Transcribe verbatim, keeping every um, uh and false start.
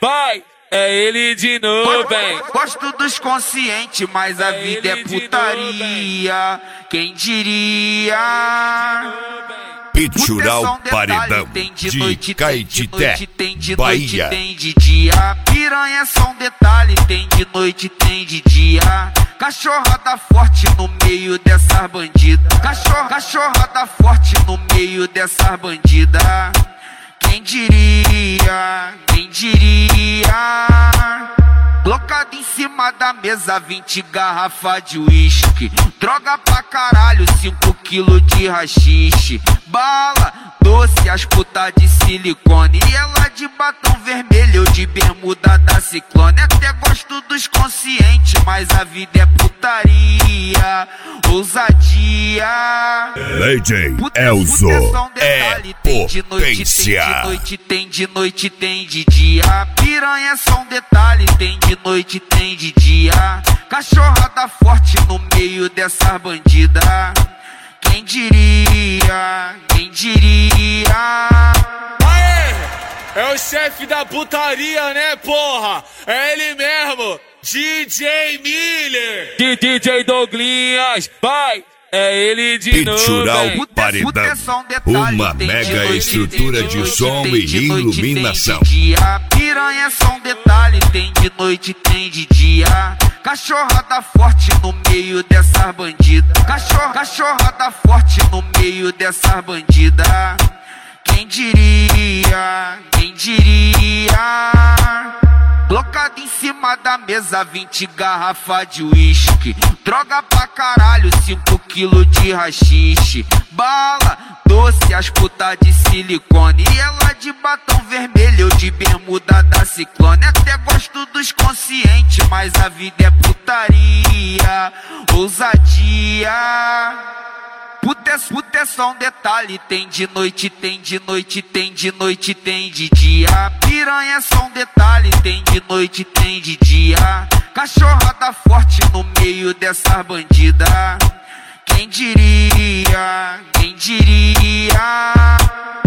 vai, é ele de novo, hein? Gosto dos conscientes, mas a É vida é ele de putaria. Quem diria? Pitural Paredão tem de de noite, tem de Caetité, noite, tem de noite, Bahia. tem de dia. Piranha é só um detalhe, tem de noite, tem de dia. Cachorrada forte no meio dessas bandidas. Cachorro, cachorrada forte no meio dessas bandidas. Quem diria? Quem diria? Colocado em cima da mesa, vinte garrafa de uísque. Droga pra caralho, cinco quilos de rachixe. Bala, doce, as putas de silicone. E ela de batom vermelho, eu de bermuda da Ciclone. Até gosto dos conscientes, mas a vida é putaria. Ousadia. Lady Elzo é potência. Tem de noite, tem de noite, tem de dia. Piranha é só um detalhe, tem de noite, tem de dia. Cachorrada forte no meio dessas bandidas. Quem diria? Quem diria? Aê! É o chefe da putaria, né, porra? É ele mesmo, D J Miller. D J Douglinhas, vai! É ele de Pitural novo, Paredão, uma mega estrutura de som e iluminação. Piranha é só um detalhe, tem de noite, tem de dia. Cachorrada forte no meio dessas bandidas. Cachorro, cachorrada forte no meio dessas bandidas. Quem diria? Quem diria? Colocado em cima da mesa, vinte garrafa de uísque. Droga pra caralho, cinco quilos de rachixe. Bala, doce, as putas de silicone. E ela de batom vermelho, eu de bermuda da Ciclone. Até gosto dos conscientes, mas a vida é putaria. Ousadia. Puta é, puta é só um detalhe, tem de noite, tem de noite, tem de noite, tem de dia. Piranha é só um detalhe, tem de noite, tem de dia. Cachorrada forte no meio dessas bandidas. Quem diria? Quem diria?